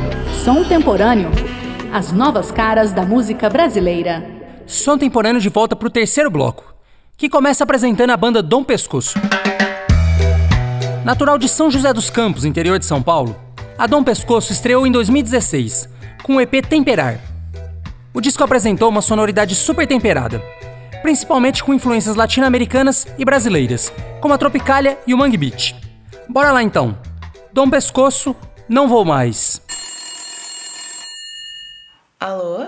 Som Temporâneo. As novas caras da música brasileira. Som Temporâneo de volta pro terceiro bloco, que começa apresentando a banda Dom Pescoço. Natural de São José dos Campos, interior de São Paulo, a Dom Pescoço estreou em 2016, com o EP Temperar. O disco apresentou uma sonoridade super temperada, principalmente com influências latino-americanas e brasileiras, como a Tropicália e o Mangue Beat. Bora lá então. Dom Pescoço, Não Vou Mais. Alô?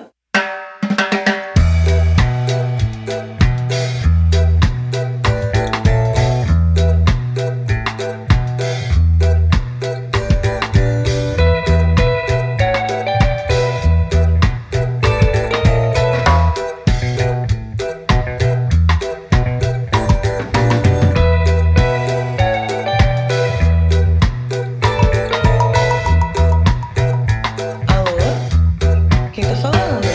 Quem tá falando?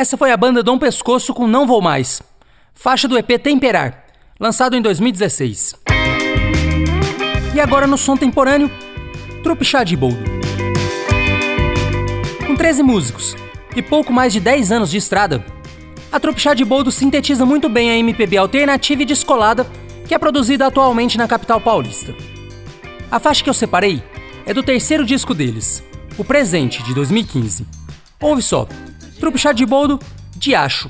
Essa foi a banda Dom Pescoço com Não Vou Mais, faixa do EP Temperar, lançado em 2016. E agora no som temporâneo, Trupe Chá de Boldo. Com 13 músicos e pouco mais de 10 anos de estrada, a Trupe Chá de Boldo sintetiza muito bem a MPB alternativa e descolada que é produzida atualmente na capital paulista. A faixa que eu separei é do terceiro disco deles, O Presente, de 2015. Ouve só, Trupe Chá de Boldo, Diacho.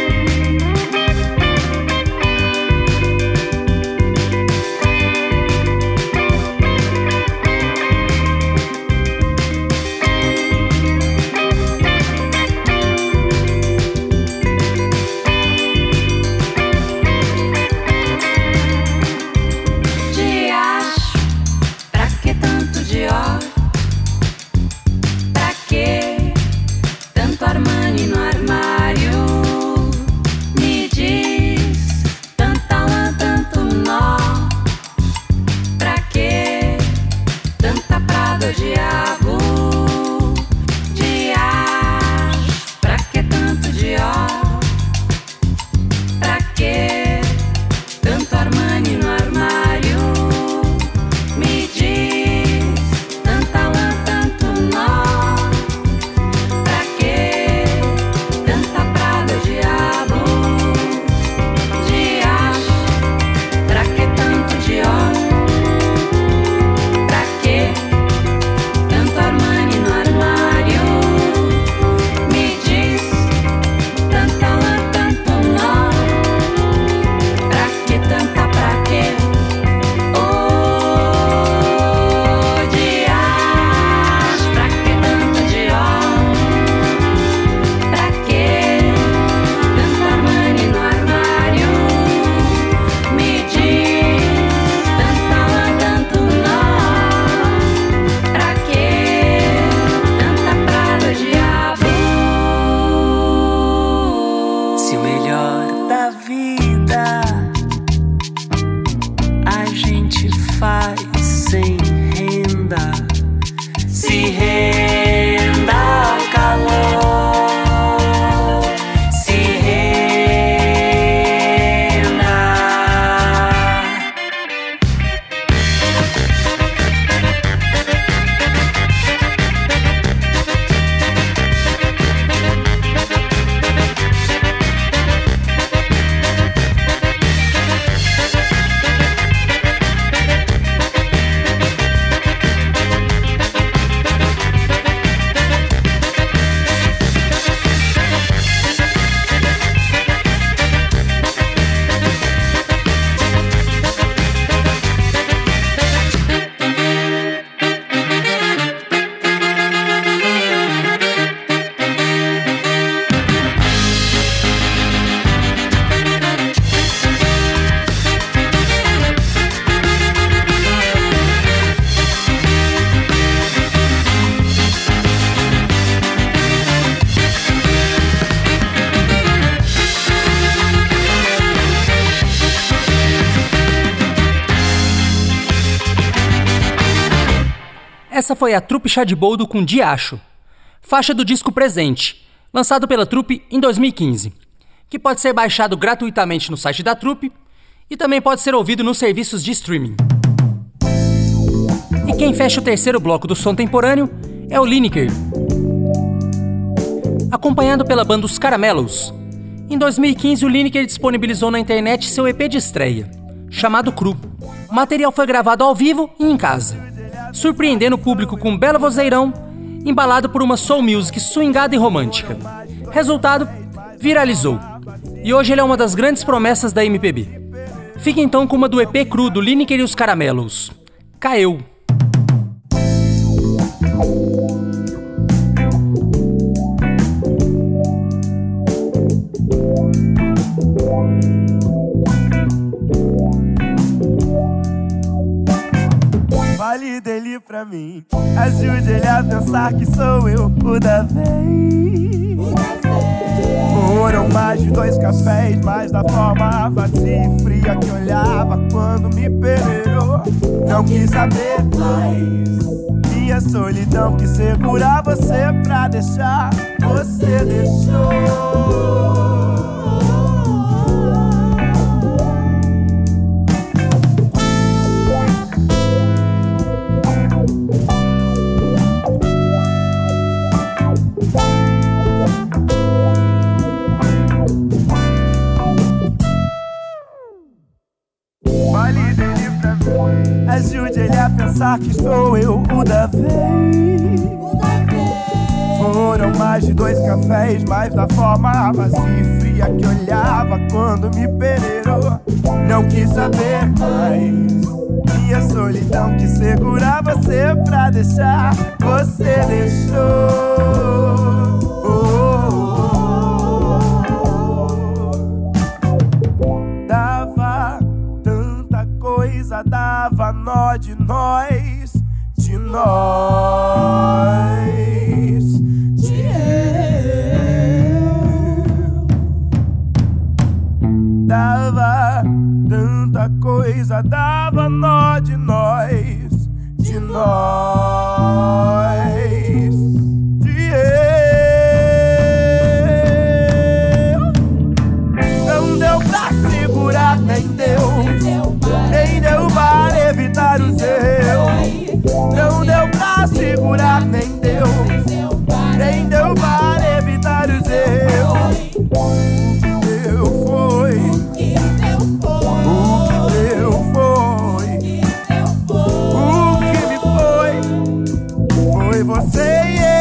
Essa foi a Trupe Chá de Boldo com Diacho, faixa do disco Presente, lançado pela Trupe em 2015, que pode ser baixado gratuitamente no site da Trupe e também pode ser ouvido nos serviços de streaming. E quem fecha o terceiro bloco do som temporâneo é o Lineker, acompanhado pela banda Os Caramelos. Em 2015, o Lineker disponibilizou na internet seu EP de estreia, chamado Cru. O material foi gravado ao vivo e em casa, surpreendendo o público com um belo vozeirão, embalado por uma soul music swingada e romântica. Resultado, viralizou. E hoje ele é uma das grandes promessas da MPB. Fica então com uma do EP Cru do Lineker e Os Caramelos, Caeu. Fale dele pra mim, ajude ele a pensar que sou eu o da vez. Foram mais de 2 cafés, mas da forma vazia e fria que olhava quando me peneirou. Não quis saber mais, minha solidão quis segurar você pra deixar. Você deixou. Ajude ele a pensar que sou eu o da vez. Foram mais de 2 cafés, mas da forma vazia e fria que olhava quando me peneirou. Não quis saber mais, minha solidão quis segurar você pra deixar. Você deixou. Dava nó de nós, de nós, de eu. Dava tanta coisa, dava nó de nós, de nós, de eu. Não deu pra segurar, nem deu. Nem deu para evitar o seu. Não deu pra segurar, nem deu. Nem deu para evitar o seu. O que deu foi. O que deu foi. O que me foi. Foi você.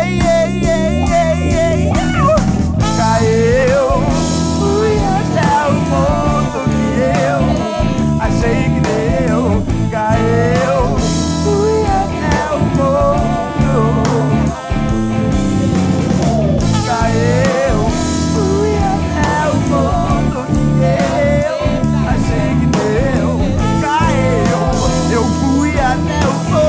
Caiu. Fui até o ponto que eu achei que deu, caiu, fui até o ponto. Caiu, fui até o ponto que eu achei que deu, caiu, eu fui até o ponto.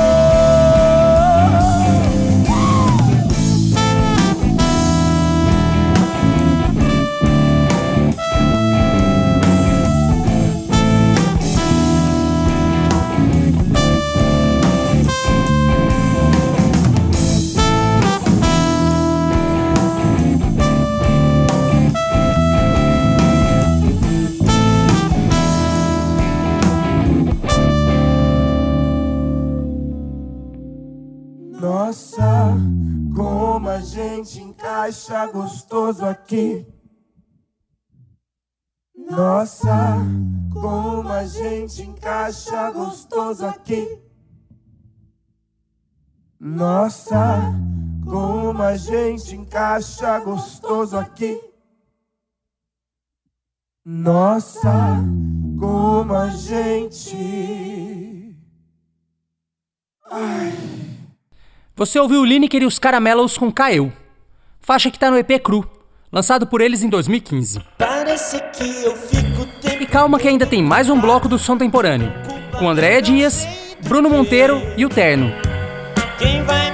Nossa, como a gente encaixa gostoso aqui. Nossa, como a gente encaixa gostoso aqui. Nossa, como a gente encaixa gostoso aqui. Nossa, como a gente... Ai... Você ouviu Lineker e os Caramelos com Caiu, faixa que tá no EP Cru, lançado por eles em 2015. Parece que eu fico E calma que ainda tem mais um bloco do som temporâneo, com Andréia Dias, Bruno Monteiro e o Terno. Quem vai